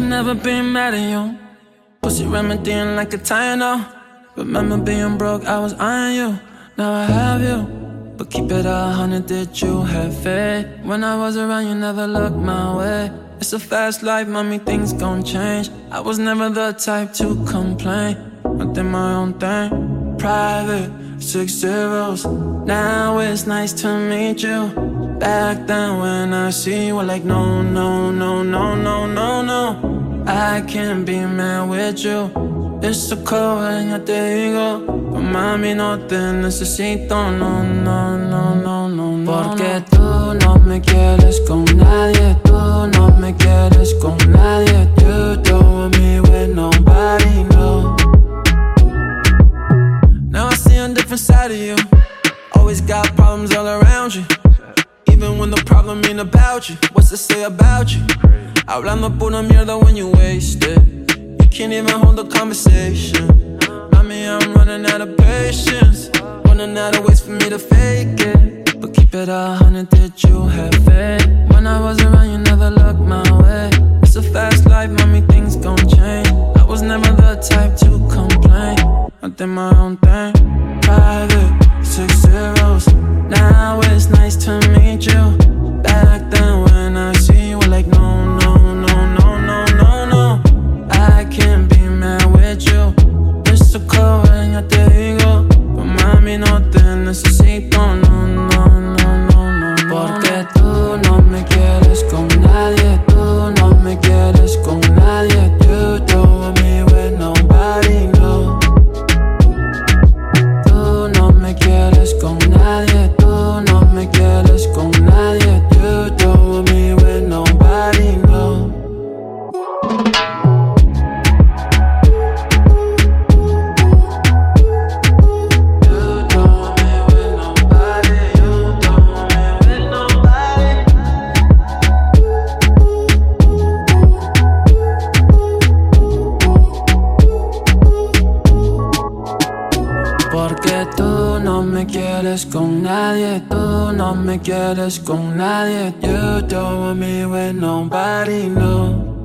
never been mad at you. Pussy remedying like a Tylenol. Remember being broke, I was eyeing you. Now I have you, but keep it 100, did you have faith? When I was around, you never looked my way. It's a fast life, mommy, things gon' change. I was never the type to complain. I did my own thing, private, 6 zeros. Now it's nice to meet you. Back then when I see you, like no, no, no, no, no, no, no. I can't be mad with you. It's so cold and ya te digo, pues mami no te necesito, no, no, no, no, no, no. Porque tú no me quieres con nadie, tú no me quieres con nadie. You don't want me with nobody, no. Now I see a different side of you. Always got problems all around you. Even when the problem ain't about you, what's to say about you? Hablando pura mierda when you waste it. Can't even hold a conversation. Mommy, I'm running out of patience. Running out of ways for me to fake it. But keep it 100, did you have faith? When I was around, you never looked my way. It's a fast life, mommy, things gon' change. I was never the type to complain. I did my own thing, private, 6 zeros. Now it's nice to meet you. Back then when I see you, like no, no, no, no, no, no, no. I can't be mad with you. It's so cold and ya te digo, pues mami no te necesito, no, no, no, no, no. Porque tú no me quieres con nadie, tú no me quieres con nadie. You don't want me with nobody, no. Tú no me quieres con nadie, tú no me quieres con nadie. You don't want me with nobody, no. Porque tú no me quieres con nadie, tú no me quieres con nadie. You don't want me with nobody, no.